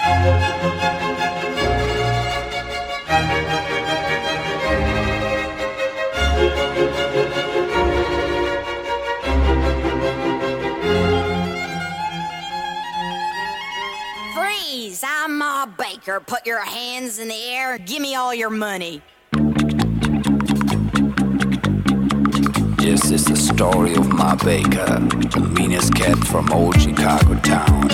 Freeze! I'm Ma Baker. Put your hands in the air. Give me all your money. This is the story of Ma Baker, the meanest cat from old Chicago town.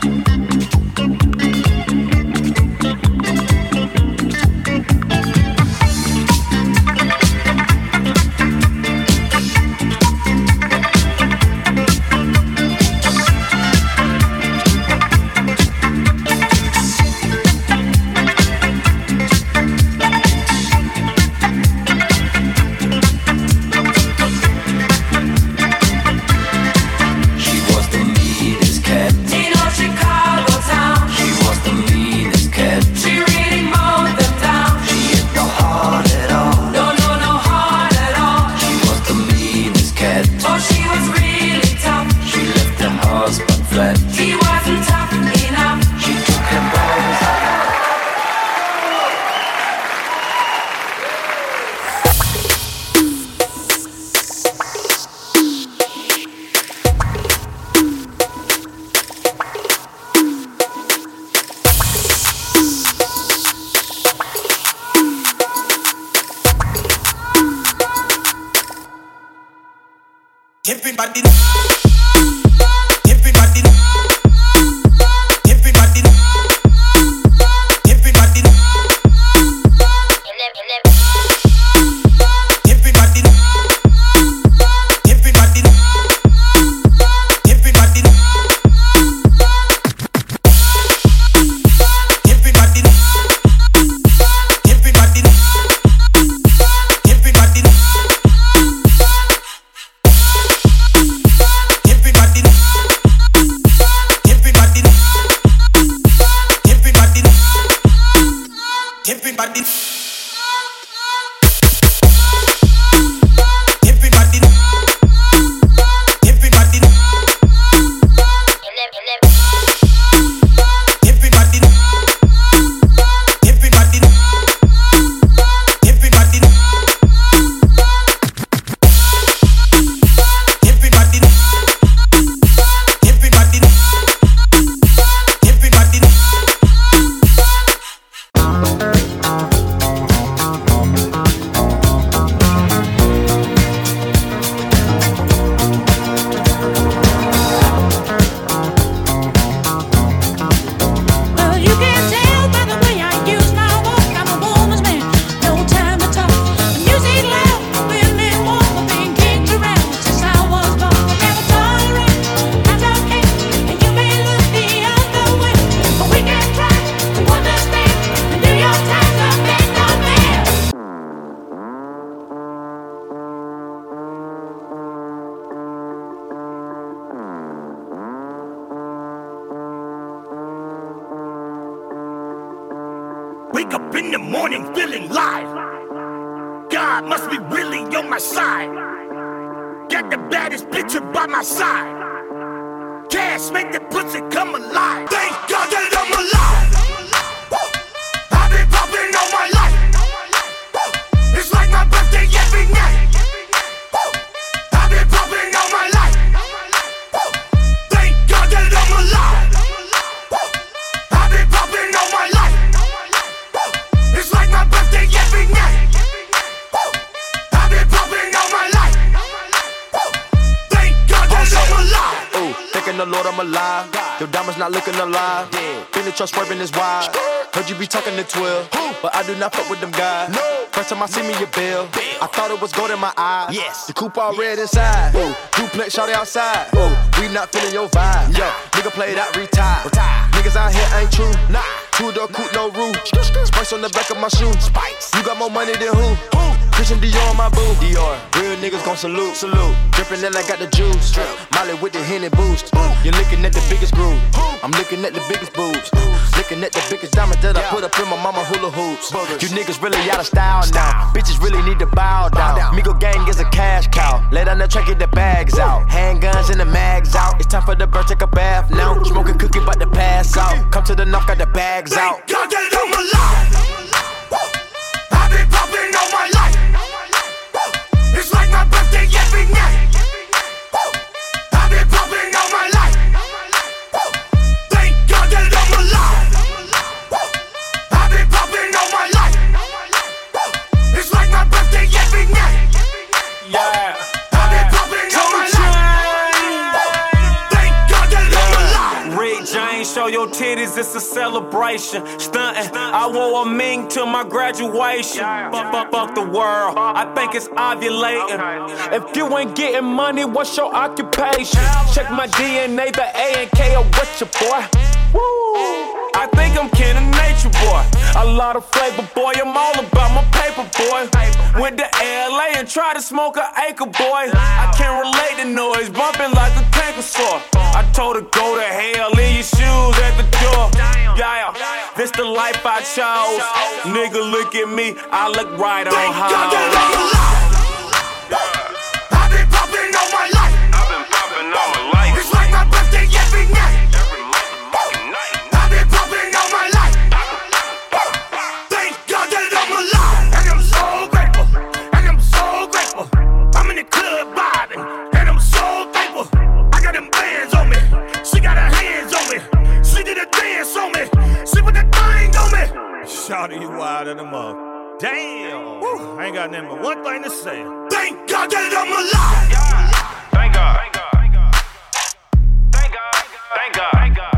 Wake up in the morning feeling live. God must be really on my side. Got the baddest bitch by my side. Cash make the pussy come alive. Thank God that I'm alive. I've been popping all my life. It's like my birthday every night. I've been popping all my life. Thank God that I'm alive. I've been popping all my life. It's like my birthday every night. I've been popping all my life. Thank God that I'm alive. Ooh, thanking the Lord I'm alive. Your diamonds not looking alive. Been the truck swerving is wide. Heard you be talking to 12, but I do not fuck with them guys. First time I see me a bill, I thought it was gold in my eyes. Yes, the coupe all red inside. Ooh, duplex shawty outside. Ooh, we not feeling your vibe. Yo, nigga played out, retired. Niggas out here ain't true. Nah, two-door coupe, no roof. Spice on the back of my shoe. Spice, you got more money than who? Christian Dior on my boo. Dior, real niggas gon' salute. Salute, drippin' and I got the juice. Molly with the Henny boost. You're looking at the biggest groove. I'm looking at the biggest boobs. Looking at the biggest diamond that I put up in my mama hula hoops. You niggas really out of style now. Bitches really need to bow down. Migo gang is a cash cow. Lay down the track, get the bags out. Handguns and the mags out. It's time for the bird, take a bath now. Smoking cookie, bout to pass out. Come down to the knock, got the bags out. Thank God that I'm alive. I've been popping all my life. It's like my birthday every night. I've been popping all my life. Thank God that I'm alive. I've been popping all my life. It's like my birthday every night. Yeah. I've been popping all my life. Thank God that I'm alive. Rick James, show your titties, it's a celebration. Stuntin', I wore a mink to my graduation. Fuck the world, I think it's ovulating. If you ain't getting money, what's your occupation? Check my DNA, the A and K are with your boy. Woo. I think I'm kin of nature, boy. A lot of flavor, boy. I'm all about my paper, boy. Went to LA and tried to smoke an acre, boy. I can't relate to noise, bumping like a canker sore. I told her go to hell, leave your shoes at the door. Yeah, this the life I chose. Nigga, look at me, I look right on Thank God how. that I'm alive. I've been popping all my life. It's like my birthday every night. I've been popping all my life. Thank God that I'm alive. And I'm so grateful. And I'm so grateful. I'm in the club vibing. And I'm so thankful. I got them bands on me. She got her hands on me. She did a dance on me. She put that thing on me. Shawty, you wild in the mug. Damn. Woo. I ain't got nothing but one thing to say. Thank God that I'm alive. Thank God. Thank God. Thank God. Thank God.